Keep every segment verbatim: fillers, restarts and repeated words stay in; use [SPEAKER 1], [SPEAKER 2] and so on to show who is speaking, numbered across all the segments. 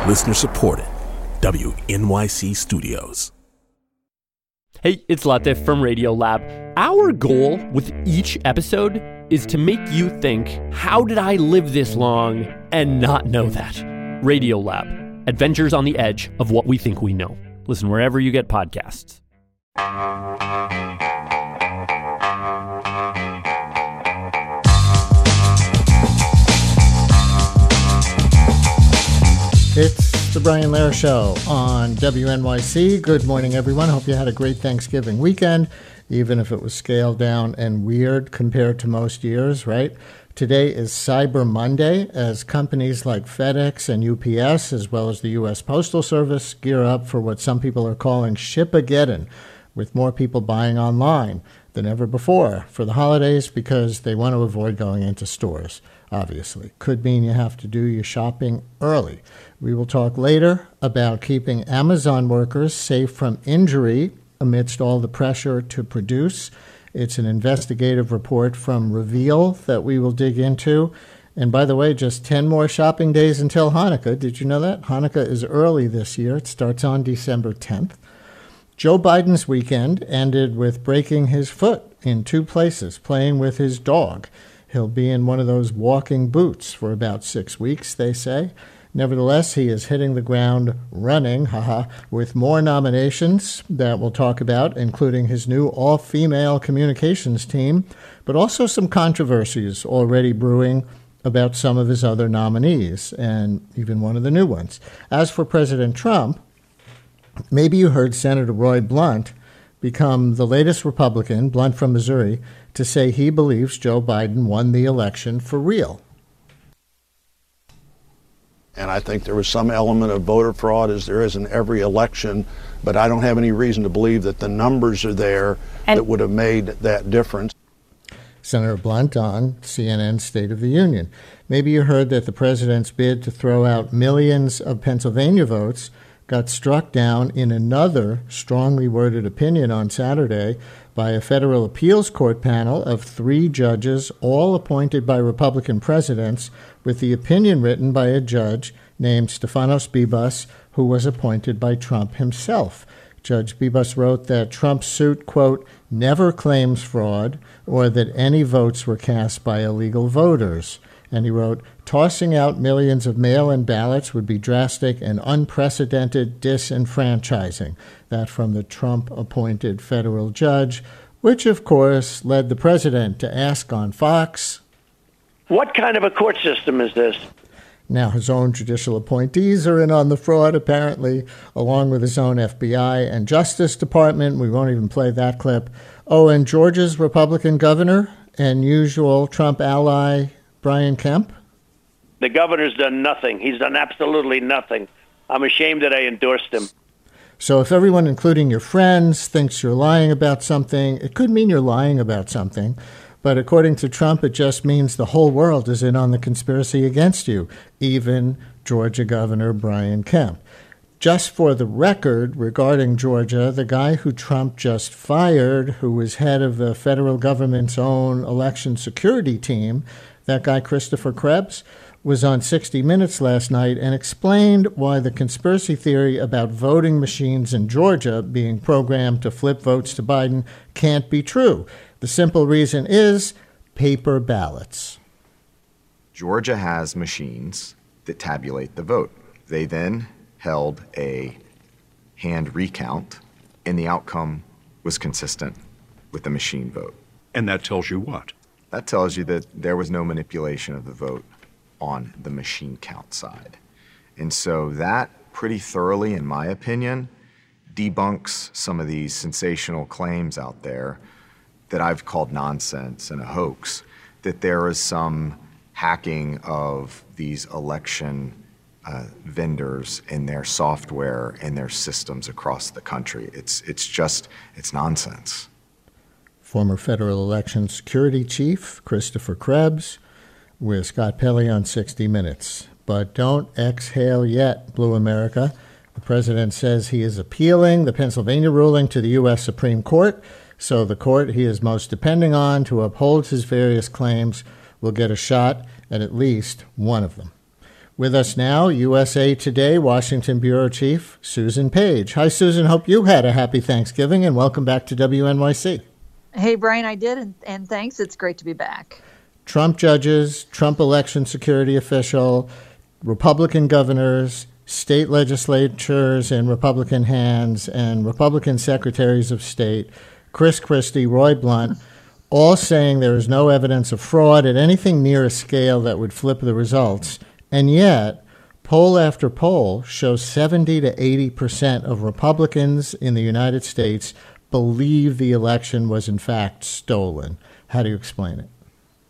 [SPEAKER 1] Listener supported. W N Y C Studios.
[SPEAKER 2] Hey, it's Latif from Radiolab. Our goal with each episode is to make you think, how did I live this long and not know that? Radiolab, adventures on the edge of what we think we know. Listen wherever you get podcasts.
[SPEAKER 3] It's the Brian Lehrer Show on W N Y C. Good morning, everyone. Hope you had a great Thanksgiving weekend, even if it was scaled down and weird compared to most years, right? Today is Cyber Monday, as companies like FedEx and U P S, as well as the U S Postal Service, gear up for what some people are calling Shipageddon, with more people buying online than ever before for the holidays because they want to avoid going into stores, obviously. Could mean you have to do your shopping early. We will talk later about keeping Amazon workers safe from injury amidst all the pressure to produce. It's an investigative report from Reveal that we will dig into. And by the way, just ten more shopping days until Hanukkah. Did you know that? Hanukkah is early this year. It starts on December tenth. Joe Biden's weekend ended with breaking his foot in two places, playing with his dog. He'll be in one of those walking boots for about six weeks, they say. Nevertheless, he is hitting the ground running, haha, with more nominations that we'll talk about, including his new all-female communications team, but also some controversies already brewing about some of his other nominees, and even one of the new ones. As for President Trump, maybe you heard Senator Roy Blunt become the latest Republican, Blunt from Missouri, to say he believes Joe Biden won the election for real.
[SPEAKER 4] And I think there was some element of voter fraud, as there is in every election, but I don't have any reason to believe that the numbers are there and that would have made that difference.
[SPEAKER 3] Senator Blunt on C N N's State of the Union. Maybe you heard that the president's bid to throw out millions of Pennsylvania votes got struck down in another strongly worded opinion on Saturday by a federal appeals court panel of three judges, all appointed by Republican presidents, with the opinion written by a judge named Stefanos Bibas, who was appointed by Trump himself. Judge Bibas wrote that Trump's suit, quote, never claims fraud or that any votes were cast by illegal voters. And he wrote, tossing out millions of mail-in ballots would be drastic and unprecedented disenfranchising. That from the Trump-appointed federal judge, which, of course, led the president to ask on Fox,
[SPEAKER 5] what kind of a court system is this?
[SPEAKER 3] Now his own judicial appointees are in on the fraud, apparently, along with his own F B I and Justice Department. We won't even play that clip. Oh, and Georgia's Republican governor and usual Trump ally, Brian Kemp?
[SPEAKER 5] The governor's done nothing. He's done absolutely nothing. I'm ashamed that I endorsed him.
[SPEAKER 3] So if everyone, including your friends, thinks you're lying about something, it could mean you're lying about something. But according to Trump, it just means the whole world is in on the conspiracy against you, even Georgia Governor Brian Kemp. Just for the record, regarding Georgia, the guy who Trump just fired, who was head of the federal government's own election security team, that guy Christopher Krebs, was on sixty minutes last night and explained why the conspiracy theory about voting machines in Georgia being programmed to flip votes to Biden can't be true. The simple reason is paper ballots.
[SPEAKER 6] Georgia has machines that tabulate the vote. They then held a hand recount, and the outcome was consistent with the machine vote.
[SPEAKER 7] And that tells you what?
[SPEAKER 6] That tells you that there was no manipulation of the vote on the machine count side. And so that pretty thoroughly, in my opinion, debunks some of these sensational claims out there that I've called nonsense and a hoax, that there is some hacking of these election uh, vendors and their software and their systems across the country. It's it's just, it's nonsense.
[SPEAKER 3] Former federal election security chief Christopher Krebs with Scott Pelley on sixty minutes. But don't exhale yet, Blue America. The president says he is appealing the Pennsylvania ruling to the U S Supreme Court, so the court he is most depending on to uphold his various claims will get a shot at at least one of them. With us now, U S A Today Washington Bureau Chief Susan Page. Hi, Susan. Hope you had a happy Thanksgiving, and welcome back to W N Y C.
[SPEAKER 7] Hey, Brian, I did, and, and thanks. It's great to be back.
[SPEAKER 3] Trump judges, Trump election security official, Republican governors, state legislatures in Republican hands, and Republican secretaries of state, Chris Christie, Roy Blunt, all saying there is no evidence of fraud at anything near a scale that would flip the results. And yet, poll after poll shows seventy to eighty percent of Republicans in the United States believe the election was in fact stolen. How do you explain it?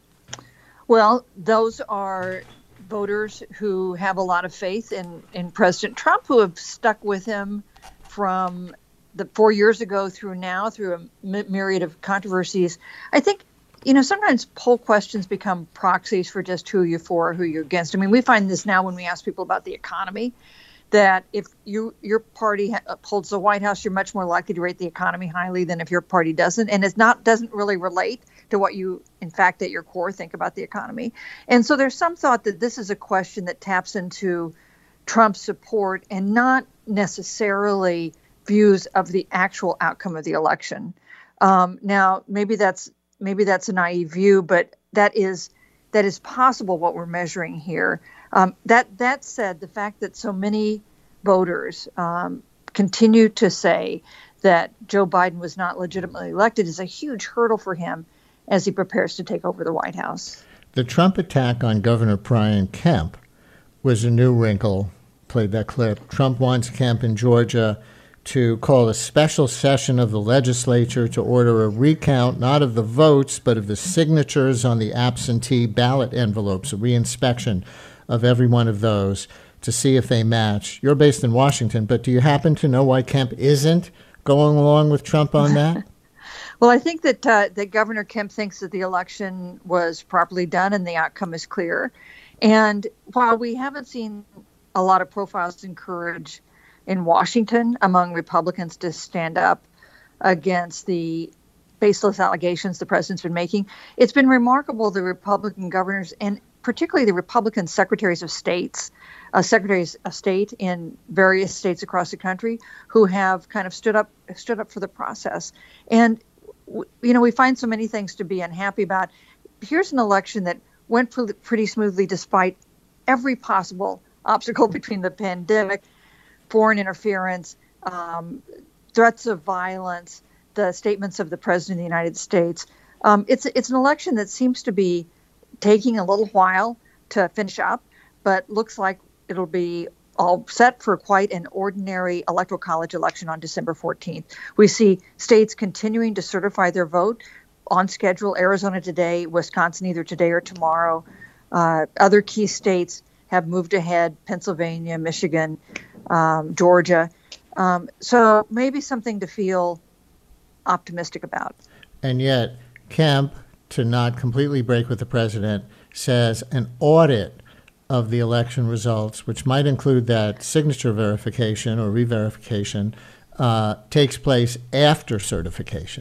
[SPEAKER 7] Well, those are voters who have a lot of faith in, in President Trump, who have stuck with him from the four years ago through now, through a myriad of controversies. I think, you know, sometimes poll questions become proxies for just who you're for or who you're against. I mean, we find this now when we ask people about the economy, that if you your party holds the White House, you're much more likely to rate the economy highly than if your party doesn't. And it's not doesn't really relate to what you, in fact, at your core think about the economy. And so there's some thought that this is a question that taps into Trump's support and not necessarily views of the actual outcome of the election. Um, now, maybe that's maybe that's a naive view, but that is that is possible what we're measuring here. Um, that that said, the fact that so many voters um, continue to say that Joe Biden was not legitimately elected is a huge hurdle for him as he prepares to take over the White House.
[SPEAKER 3] The Trump attack on Governor Brian Kemp was a new wrinkle. Played that clip. Trump wants Kemp in Georgia to call a special session of the legislature to order a recount, not of the votes, but of the signatures on the absentee ballot envelopes, a reinspection of every one of those to see if they match. You're based in Washington, but do you happen to know why Kemp isn't going along with Trump on that?
[SPEAKER 7] Well, I think that uh, that Governor Kemp thinks that the election was properly done and the outcome is clear. And while we haven't seen a lot of profiles encourage in Washington among Republicans to stand up against the baseless allegations the president's been making, it's been remarkable the Republican governors and particularly the Republican secretaries of states, uh, secretaries of state in various states across the country who have kind of stood up stood up for the process. And, w- you know, we find so many things to be unhappy about. Here's an election that went pr- pretty smoothly despite every possible obstacle between the pandemic, foreign interference, um, threats of violence, the statements of the president of the United States. Um, it's it's an election that seems to be taking a little while to finish up, but looks like it'll be all set for quite an ordinary electoral college election on December fourteenth. We see states continuing to certify their vote on schedule. Arizona today, Wisconsin either today or tomorrow. Uh, other key states have moved ahead, Pennsylvania, Michigan, um, Georgia. Um, so maybe something to feel optimistic about.
[SPEAKER 3] And yet, Kemp, to not completely break with the president, says an audit of the election results, which might include that signature verification or re-verification, uh, takes place after certification.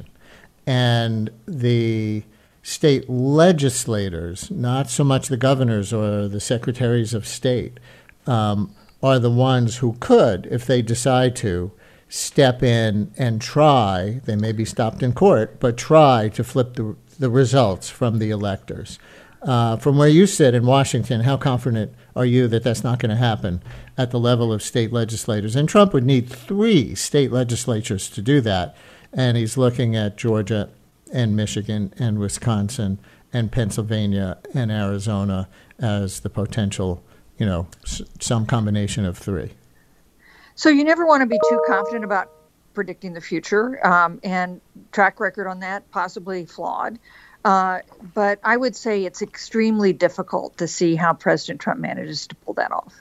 [SPEAKER 3] And the state legislators, not so much the governors or the secretaries of state, um, are the ones who could, if they decide to, step in and try, they may be stopped in court, but try to flip the, the results from the electors. Uh, from where you sit in Washington, how confident are you that that's not going to happen at the level of state legislators? And Trump would need three state legislatures to do that. And he's looking at Georgia and Michigan and Wisconsin and Pennsylvania and Arizona as the potential, you know, s- some combination of three.
[SPEAKER 7] So you never want to be too confident about predicting the future, um, and track record on that possibly flawed. Uh, but I would say it's extremely difficult to see how President Trump manages to pull that off.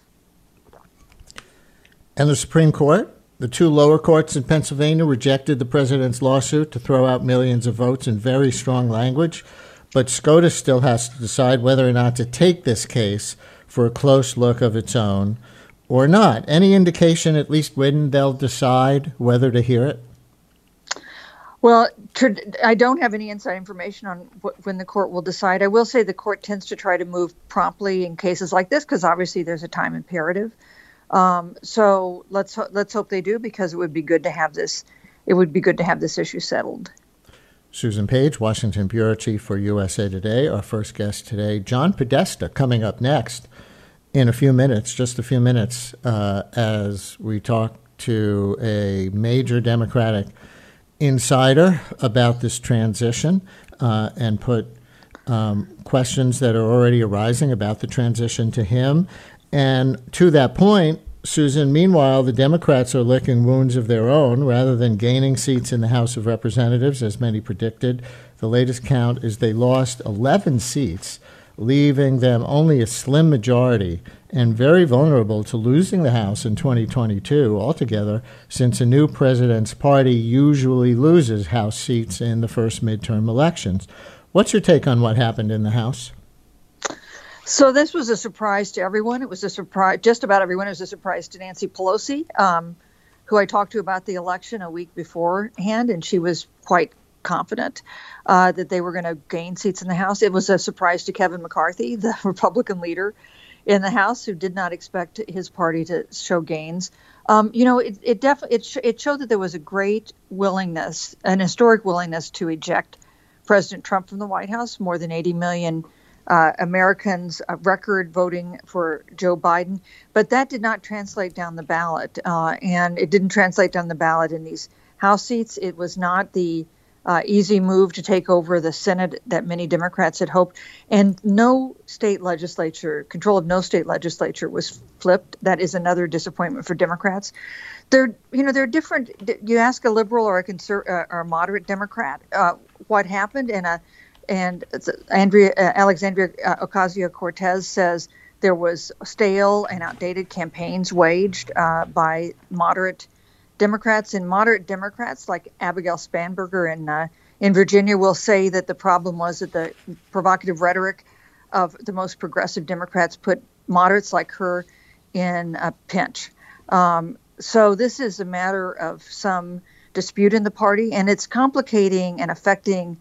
[SPEAKER 3] And the Supreme Court, the two lower courts in Pennsylvania rejected the president's lawsuit to throw out millions of votes in very strong language. But SCOTUS still has to decide whether or not to take this case for a close look of its own or not. Any indication at least when they'll decide whether to hear it?
[SPEAKER 7] Well, I don't have any inside information on when the court will decide. I will say the court tends to try to move promptly in cases like this because obviously there's a time imperative. Um, so let's let's hope they do, because it would be good to have this. It would be good to have this issue settled.
[SPEAKER 3] Susan Page, Washington Bureau Chief for U S A Today, our first guest today. John Podesta coming up next in a few minutes, just a few minutes, uh, as we talk to a major Democratic insider about this transition uh, and put um, questions that are already arising about the transition to him. And to that point, Susan, meanwhile, the Democrats are licking wounds of their own rather than gaining seats in the House of Representatives, as many predicted. The latest count is they lost eleven seats, leaving them only a slim majority and very vulnerable to losing the House in twenty twenty-two altogether, since a new president's party usually loses House seats in the first midterm elections. What's your take on what happened in the House?
[SPEAKER 7] So this was a surprise to everyone. It was a surprise, just about everyone. It was a surprise to Nancy Pelosi, um, who I talked to about the election a week beforehand, and she was quite confident uh, that they were going to gain seats in the House. It was a surprise to Kevin McCarthy, the Republican leader in the House, who did not expect his party to show gains. Um, you know, it it, def- it, sh- it showed that there was a great willingness, an historic willingness to eject President Trump from the White House. More than eighty million uh, Americans uh, record voting for Joe Biden. But that did not translate down the ballot. Uh, and it didn't translate down the ballot in these House seats. It was not the Uh, easy move to take over the Senate that many Democrats had hoped. And no state legislature, control of no state legislature was flipped. That is another disappointment for Democrats. They're, you know, they're different. You ask a liberal or a conser- uh, or a moderate Democrat uh, what happened, and a, and Andrea uh, Alexandria uh, Ocasio-Cortez says there was stale and outdated campaigns waged uh, by moderate Democrats, and moderate Democrats like Abigail Spanberger in uh, in Virginia will say that the problem was that the provocative rhetoric of the most progressive Democrats put moderates like her in a pinch. Um, so this is a matter of some dispute in the party, and it's complicating and affecting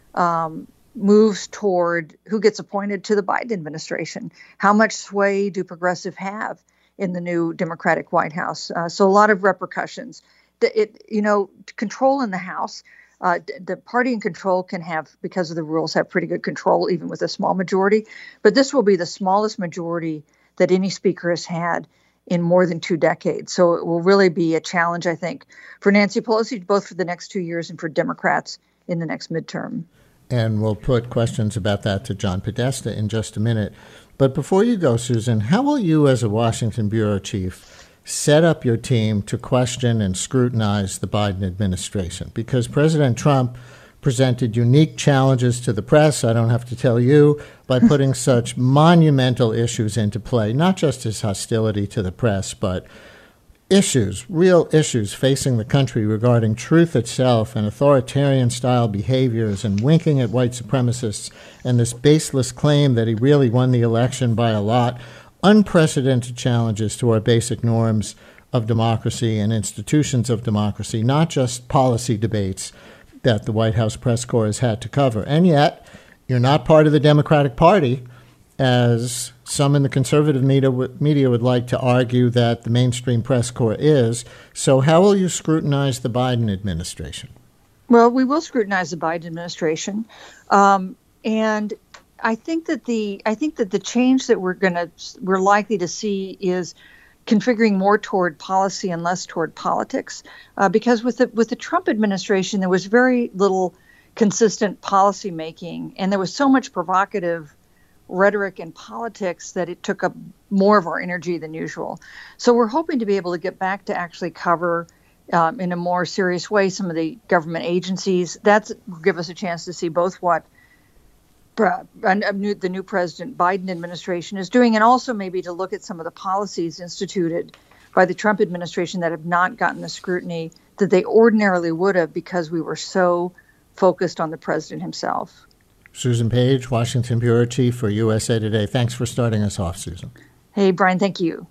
[SPEAKER 7] um, moves toward who gets appointed to the Biden administration. How much sway do progressives have in the new Democratic White House? Uh, so a lot of repercussions. The, it, you know, control in the House, uh, the party in control can have, because of the rules, have pretty good control, even with a small majority. But this will be the smallest majority that any speaker has had in more than two decades. So it will really be a challenge, I think, for Nancy Pelosi, both for the next two years and for Democrats in the next midterm.
[SPEAKER 3] And we'll put questions about that to John Podesta in just a minute. But before you go, Susan, how will you as a Washington bureau chief set up your team to question and scrutinize the Biden administration? Because President Trump presented unique challenges to the press, I don't have to tell you, by putting such monumental issues into play, not just his hostility to the press, but issues, real issues facing the country regarding truth itself and authoritarian-style behaviors and winking at white supremacists and this baseless claim that he really won the election by a lot. Unprecedented challenges to our basic norms of democracy and institutions of democracy, not just policy debates that the White House press corps has had to cover. And yet, you're not part of the Democratic Party, as some in the conservative media, media would like to argue that the mainstream press corps is. So how will you scrutinize the Biden administration?
[SPEAKER 7] Well, we will scrutinize the Biden administration. Um, and I think that the I think that the change that we're gonna we're likely to see is configuring more toward policy and less toward politics. Uh, because with the with the Trump administration, there was very little consistent policy making, and there was so much provocative rhetoric and politics that it took up more of our energy than usual. So we're hoping to be able to get back to actually cover um, in a more serious way some of the government agencies. That's give us a chance to see both what uh, the new President Biden administration is doing, and also maybe to look at some of the policies instituted by the Trump administration that have not gotten the scrutiny that they ordinarily would have, because we were so focused on the president himself.
[SPEAKER 3] Susan Page, Washington bureau chief for U S A Today. Thanks for starting us off, Susan.
[SPEAKER 7] Hey, Brian, thank you.